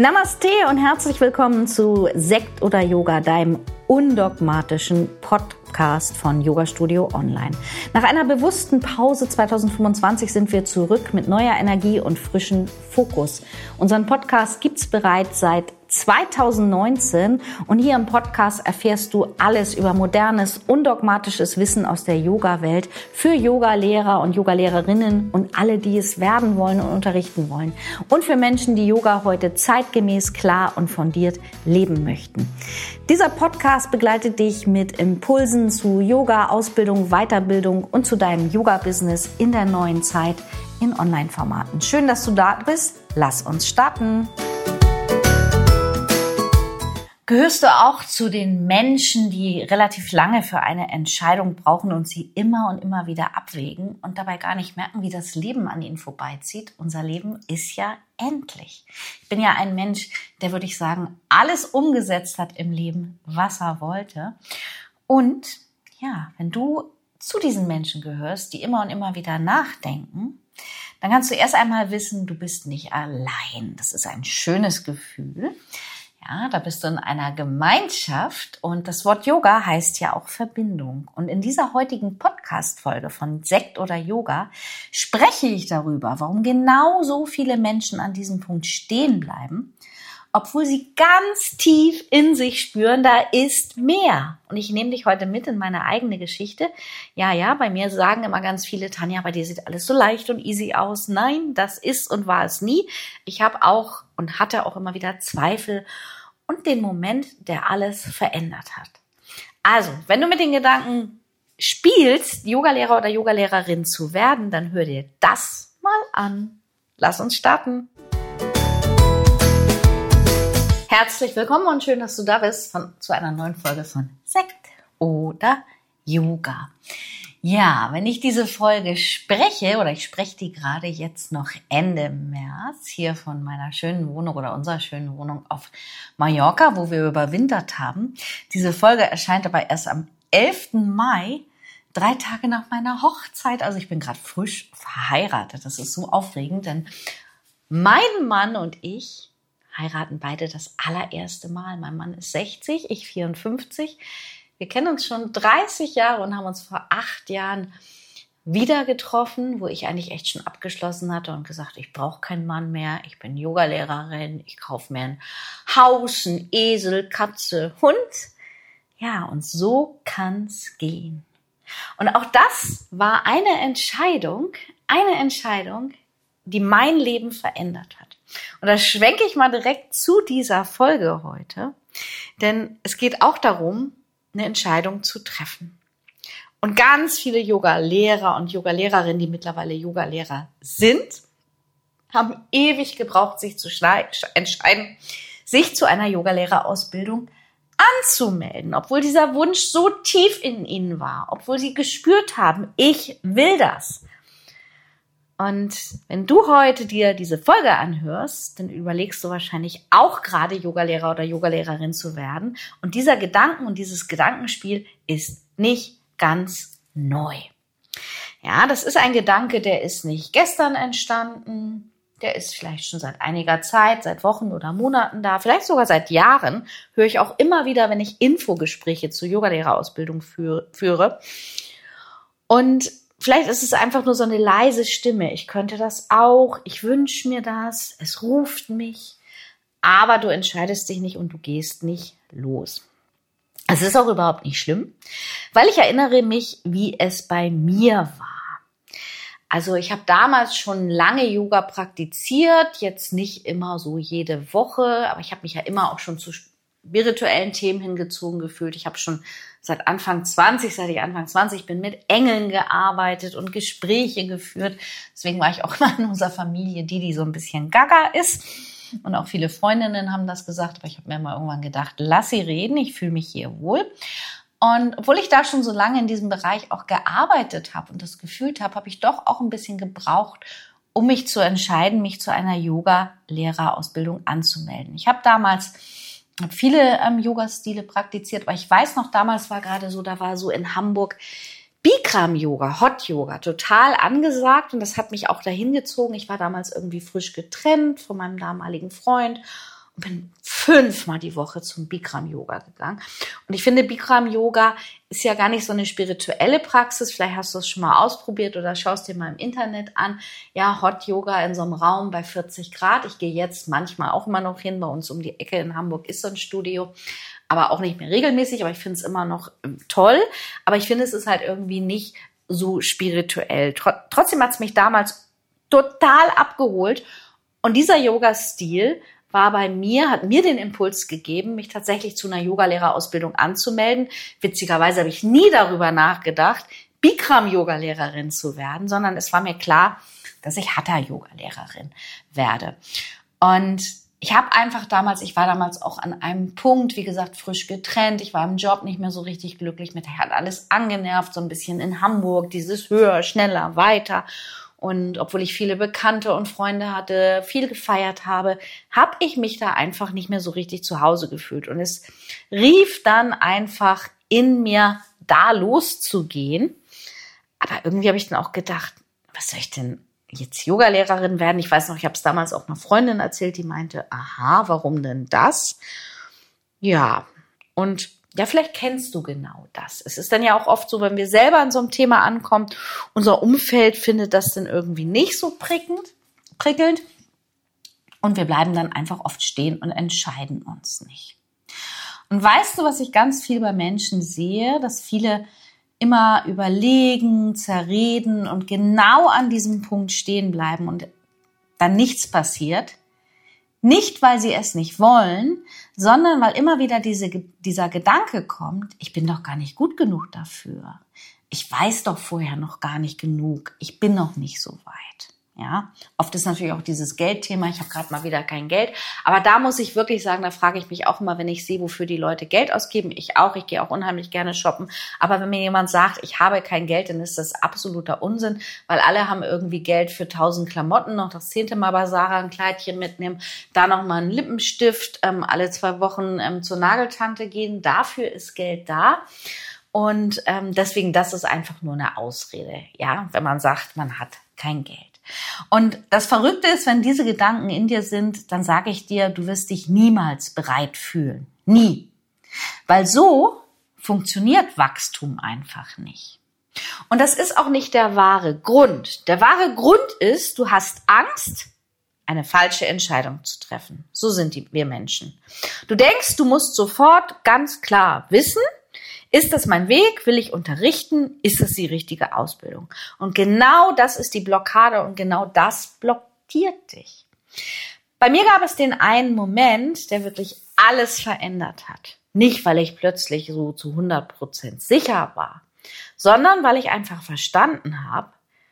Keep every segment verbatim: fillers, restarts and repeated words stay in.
Namaste und herzlich willkommen zu Sekt oder Yoga, deinem undogmatischen Podcast von Yoga Studio Online. Nach einer bewussten Pause zwanzig fünfundzwanzig sind wir zurück mit neuer Energie und frischem Fokus. Unseren Podcast gibt's bereits seit zweitausendneunzehn und hier im Podcast erfährst du alles über modernes, undogmatisches Wissen aus der Yoga-Welt für Yoga-Lehrer und Yoga-Lehrerinnen und alle, die es werden wollen und unterrichten wollen. Und für Menschen, die Yoga heute zeitgemäß, klar und fundiert leben möchten. Dieser Podcast begleitet dich mit Impulsen zu Yoga, Ausbildung, Weiterbildung und zu deinem Yoga-Business in der neuen Zeit in Online-Formaten. Schön, dass du da bist. Lass uns starten. Gehörst du auch zu den Menschen, die relativ lange für eine Entscheidung brauchen und sie immer und immer wieder abwägen und dabei gar nicht merken, wie das Leben an ihnen vorbeizieht? Unser Leben ist ja endlich. Ich bin ja ein Mensch, der, würde ich sagen, alles umgesetzt hat im Leben, was er wollte. Und ja, wenn du zu diesen Menschen gehörst, die immer und immer wieder nachdenken, dann kannst du erst einmal wissen, du bist nicht allein. Das ist ein schönes Gefühl. Ja, da bist du in einer Gemeinschaft und das Wort Yoga heißt ja auch Verbindung. Und in dieser heutigen Podcast-Folge von Sekt oder Yoga spreche ich darüber, warum genau so viele Menschen an diesem Punkt stehen bleiben, obwohl sie ganz tief in sich spüren, da ist mehr. Und ich nehme dich heute mit in meine eigene Geschichte. Ja, ja, bei mir sagen immer ganz viele, Tanja, bei dir sieht alles so leicht und easy aus. Nein, das ist und war es nie. Ich habe auch und hatte auch immer wieder Zweifel und den Moment, der alles verändert hat. Also, wenn du mit den Gedanken spielst, Yogalehrer oder Yogalehrerin zu werden, dann hör dir das mal an. Lass uns starten. Herzlich willkommen und schön, dass du da bist von, zu einer neuen Folge von Sekt oder Yoga. Ja, wenn ich diese Folge spreche, oder ich spreche die gerade jetzt noch Ende März hier von meiner schönen Wohnung oder unserer schönen Wohnung auf Mallorca, wo wir überwintert haben. Diese Folge erscheint aber erst am elften Mai, drei Tage nach meiner Hochzeit. Also ich bin gerade frisch verheiratet. Das ist so aufregend, denn mein Mann und ich heiraten beide das allererste Mal. Mein Mann ist sechzig, ich vierundfünfzig. Wir kennen uns schon dreißig Jahre und haben uns vor acht Jahren wieder getroffen, wo ich eigentlich echt schon abgeschlossen hatte und gesagt, ich brauche keinen Mann mehr, ich bin Yogalehrerin, ich kaufe mir ein Haus, ein Esel, Katze, Hund. Ja, und so kann's gehen. Und auch das war eine Entscheidung, eine Entscheidung, die mein Leben verändert hat. Und da schwenke ich mal direkt zu dieser Folge heute, denn es geht auch darum, eine Entscheidung zu treffen. Und ganz viele Yoga-Lehrer und Yoga-Lehrerinnen, die mittlerweile Yoga-Lehrer sind, haben ewig gebraucht, sich zu entscheiden, sich zu einer Yogalehrerausbildung anzumelden, obwohl dieser Wunsch so tief in ihnen war, obwohl sie gespürt haben, ich will das. Und wenn du heute dir diese Folge anhörst, dann überlegst du wahrscheinlich auch gerade Yogalehrer oder Yogalehrerin zu werden. Und dieser Gedanken und dieses Gedankenspiel ist nicht ganz neu. Ja, das ist ein Gedanke, der ist nicht gestern entstanden. Der ist vielleicht schon seit einiger Zeit, seit Wochen oder Monaten da. Vielleicht sogar seit Jahren höre ich auch immer wieder, wenn ich Infogespräche zur Yogalehrerausbildung führe. Und vielleicht ist es einfach nur so eine leise Stimme. Ich könnte das auch. Ich wünsche mir das. Es ruft mich. Aber du entscheidest dich nicht und du gehst nicht los. Es ist auch überhaupt nicht schlimm, weil ich erinnere mich, wie es bei mir war. Also ich habe damals schon lange Yoga praktiziert. Jetzt nicht immer so jede Woche. Aber ich habe mich ja immer auch schon zu spirituellen Themen hingezogen gefühlt. Ich habe schon seit Anfang zwanzig, seit ich Anfang zwanzig bin, mit Engeln gearbeitet und Gespräche geführt. Deswegen war ich auch immer in unserer Familie die, die so ein bisschen gaga ist. Und auch viele Freundinnen haben das gesagt. Aber ich habe mir mal irgendwann gedacht, lass sie reden, ich fühle mich hier wohl. Und obwohl ich da schon so lange in diesem Bereich auch gearbeitet habe und das gefühlt habe, habe ich doch auch ein bisschen gebraucht, um mich zu entscheiden, mich zu einer Yoga-Lehrerausbildung anzumelden. Ich habe damals habe viele ähm, Yoga-Stile praktiziert, aber ich weiß noch, damals war gerade so, da war so in Hamburg Bikram-Yoga, Hot-Yoga, total angesagt und das hat mich auch dahin gezogen. Ich war damals irgendwie frisch getrennt von meinem damaligen Freund und bin fünfmal die Woche zum Bikram-Yoga gegangen. Und ich finde, Bikram-Yoga ist ja gar nicht so eine spirituelle Praxis. Vielleicht hast du es schon mal ausprobiert oder schaust dir mal im Internet an. Ja, Hot-Yoga in so einem Raum bei vierzig Grad. Ich gehe jetzt manchmal auch immer noch hin. Bei uns um die Ecke in Hamburg ist so ein Studio. Aber auch nicht mehr regelmäßig. Aber ich finde es immer noch toll. Aber ich finde, es ist halt irgendwie nicht so spirituell. Trotzdem hat es mich damals total abgeholt. Und dieser Yoga-Stil war bei mir, hat mir den Impuls gegeben, mich tatsächlich zu einer Yogalehrerausbildung anzumelden. Witzigerweise habe ich nie darüber nachgedacht, Bikram-Yogalehrerin zu werden, sondern es war mir klar, dass ich Hatha-Yogalehrerin werde. Und ich habe einfach damals, ich war damals auch an einem Punkt, wie gesagt, frisch getrennt. Ich war im Job nicht mehr so richtig glücklich mit, hat alles angenervt, so ein bisschen in Hamburg, dieses höher, schneller, weiter. Und obwohl ich viele Bekannte und Freunde hatte, viel gefeiert habe, habe ich mich da einfach nicht mehr so richtig zu Hause gefühlt. Und es rief dann einfach in mir, da loszugehen. Aber irgendwie habe ich dann auch gedacht, was soll ich denn jetzt Yogalehrerin werden? Ich weiß noch, ich habe es damals auch einer Freundin erzählt, die meinte, aha, warum denn das? Ja, und ja, vielleicht kennst du genau das. Es ist dann ja auch oft so, wenn wir selber an so einem Thema ankommen, unser Umfeld findet das dann irgendwie nicht so prickelnd, prickelnd und wir bleiben dann einfach oft stehen und entscheiden uns nicht. Und weißt du, was ich ganz viel bei Menschen sehe, dass viele immer überlegen, zerreden und genau an diesem Punkt stehen bleiben und dann nichts passiert? Nicht, weil sie es nicht wollen, sondern weil immer wieder diese, dieser Gedanke kommt, ich bin doch gar nicht gut genug dafür. Ich weiß doch vorher noch gar nicht genug. Ich bin noch nicht so weit. Ja, oft ist natürlich auch dieses Geldthema. Ich habe gerade mal wieder kein Geld. Aber da muss ich wirklich sagen, da frage ich mich auch immer, wenn ich sehe, wofür die Leute Geld ausgeben. Ich auch, ich gehe auch unheimlich gerne shoppen. Aber wenn mir jemand sagt, ich habe kein Geld, dann ist das absoluter Unsinn, weil alle haben irgendwie Geld für tausend Klamotten, noch das zehnte Mal bei Sarah ein Kleidchen mitnehmen, da noch mal einen Lippenstift, ähm, alle zwei Wochen ähm, zur Nageltante gehen. Dafür ist Geld da. Und ähm, deswegen, das ist einfach nur eine Ausrede, ja, wenn man sagt, man hat kein Geld. Und das Verrückte ist, wenn diese Gedanken in dir sind, dann sage ich dir, du wirst dich niemals bereit fühlen. Nie. Weil so funktioniert Wachstum einfach nicht. Und das ist auch nicht der wahre Grund. Der wahre Grund ist, du hast Angst, eine falsche Entscheidung zu treffen. So sind die, wir Menschen. Du denkst, du musst sofort ganz klar wissen, ist das mein Weg? Will ich unterrichten? Ist das die richtige Ausbildung? Und genau das ist die Blockade und genau das blockiert dich. Bei mir gab es den einen Moment, der wirklich alles verändert hat. Nicht, weil ich plötzlich so zu hundert Prozent sicher war, sondern weil ich einfach verstanden habe,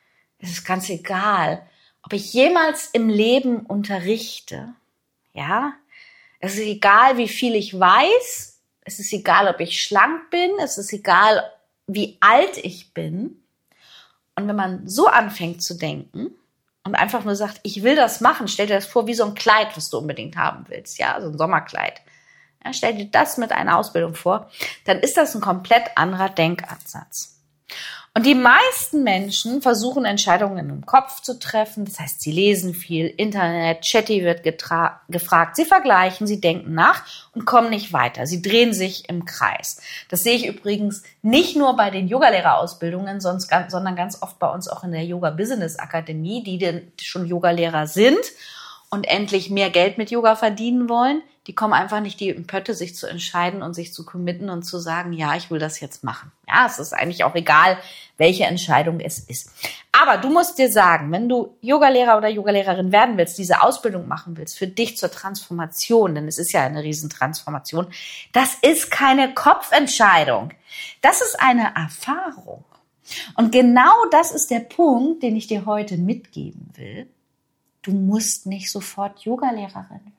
es ist ganz egal, ob ich jemals im Leben unterrichte. Ja, es ist egal, wie viel ich weiß. Es ist egal, ob ich schlank bin, es ist egal, wie alt ich bin. Und wenn man so anfängt zu denken und einfach nur sagt, ich will das machen, stell dir das vor wie so ein Kleid, was du unbedingt haben willst, ja, so ein Sommerkleid. Ja, stell dir das mit einer Ausbildung vor, dann ist das ein komplett anderer Denkansatz. Und die meisten Menschen versuchen, Entscheidungen im Kopf zu treffen. Das heißt, sie lesen viel, Internet, Chatty wird getra- gefragt, sie vergleichen, sie denken nach und kommen nicht weiter. Sie drehen sich im Kreis. Das sehe ich übrigens nicht nur bei den Yogalehrerausbildungen, sonst ganz, sondern ganz oft bei uns auch in der Yoga Business Akademie, die denn schon Yogalehrer sind und endlich mehr Geld mit Yoga verdienen wollen. Die kommen einfach nicht die Pötte, sich zu entscheiden und sich zu committen und zu sagen, ja, ich will das jetzt machen. Ja, es ist eigentlich auch egal, welche Entscheidung es ist. Aber du musst dir sagen, wenn du Yogalehrer oder Yogalehrerin werden willst, diese Ausbildung machen willst, für dich zur Transformation, denn es ist ja eine Riesentransformation, das ist keine Kopfentscheidung. Das ist eine Erfahrung. Und genau das ist der Punkt, den ich dir heute mitgeben will. Du musst nicht sofort Yogalehrerin werden.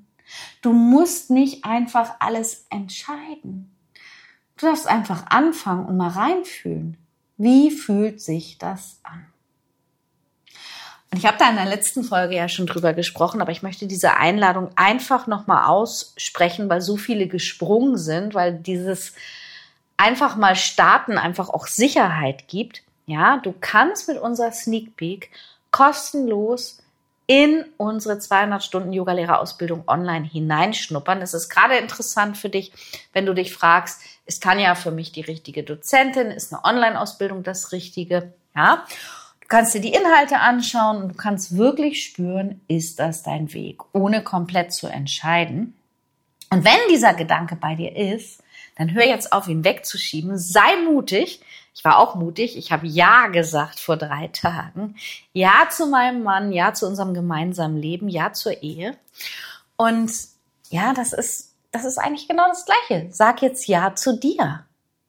Du musst nicht einfach alles entscheiden. Du darfst einfach anfangen und mal reinfühlen. Wie fühlt sich das an? Und ich habe da in der letzten Folge ja schon drüber gesprochen, aber ich möchte diese Einladung einfach nochmal aussprechen, weil so viele gesprungen sind, weil dieses einfach mal starten einfach auch Sicherheit gibt. Ja, du kannst mit unserer Sneak Peek kostenlos in unsere zweihundert Stunden Yogalehrerausbildung online hineinschnuppern. Es ist gerade interessant für dich, wenn du dich fragst, ist Tanja für mich die richtige Dozentin? Ist eine Online-Ausbildung das Richtige? Ja. Du kannst dir die Inhalte anschauen und du kannst wirklich spüren, ist das dein Weg, ohne komplett zu entscheiden. Und wenn dieser Gedanke bei dir ist, dann hör jetzt auf, ihn wegzuschieben. Sei mutig. Ich war auch mutig. Ich habe Ja gesagt vor drei Tagen. Ja zu meinem Mann, Ja zu unserem gemeinsamen Leben, Ja zur Ehe. Und ja, das ist, das ist eigentlich genau das Gleiche. Sag jetzt Ja zu dir.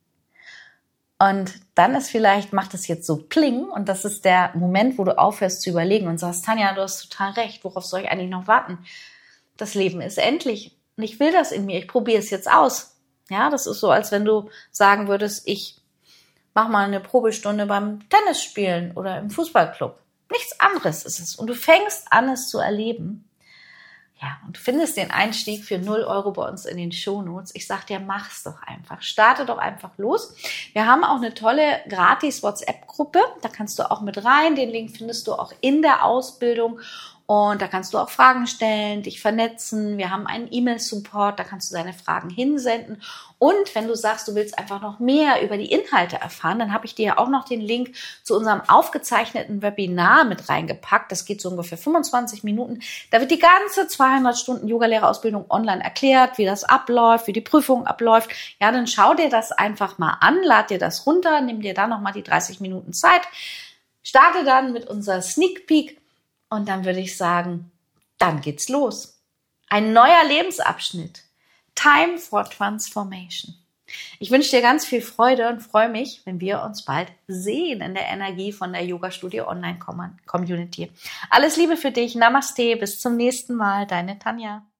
Und dann ist vielleicht, macht es jetzt so Pling und das ist der Moment, wo du aufhörst zu überlegen und sagst, Tanja, du hast total recht. Worauf soll ich eigentlich noch warten? Das Leben ist endlich. Und ich will das in mir. Ich probiere es jetzt aus. Ja, das ist so, als wenn du sagen würdest, ich mach mal eine Probestunde beim Tennisspielen oder im Fußballclub. Nichts anderes ist es. Und du fängst an, es zu erleben. Ja, und du findest den Einstieg für null Euro bei uns in den Shownotes. Ich sag dir, mach's doch einfach. Starte doch einfach los. Wir haben auch eine tolle gratis WhatsApp-Gruppe. Da kannst du auch mit rein. Den Link findest du auch in der Ausbildung. Und da kannst du auch Fragen stellen, dich vernetzen. Wir haben einen E-Mail-Support, da kannst du deine Fragen hinsenden. Und wenn du sagst, du willst einfach noch mehr über die Inhalte erfahren, dann habe ich dir ja auch noch den Link zu unserem aufgezeichneten Webinar mit reingepackt. Das geht so ungefähr fünfundzwanzig Minuten. Da wird die ganze zweihundert Stunden Yogalehrerausbildung online erklärt, wie das abläuft, wie die Prüfung abläuft. Ja, dann schau dir das einfach mal an, lad dir das runter, nimm dir dann nochmal die dreißig Minuten Zeit. Starte dann mit unserer Sneak Peek. Und dann würde ich sagen, dann geht's los. Ein neuer Lebensabschnitt. Time for Transformation. Ich wünsche dir ganz viel Freude und freue mich, wenn wir uns bald sehen in der Energie von der Yoga Studio Online Community. Alles Liebe für dich. Namaste. Bis zum nächsten Mal. Deine Tanja.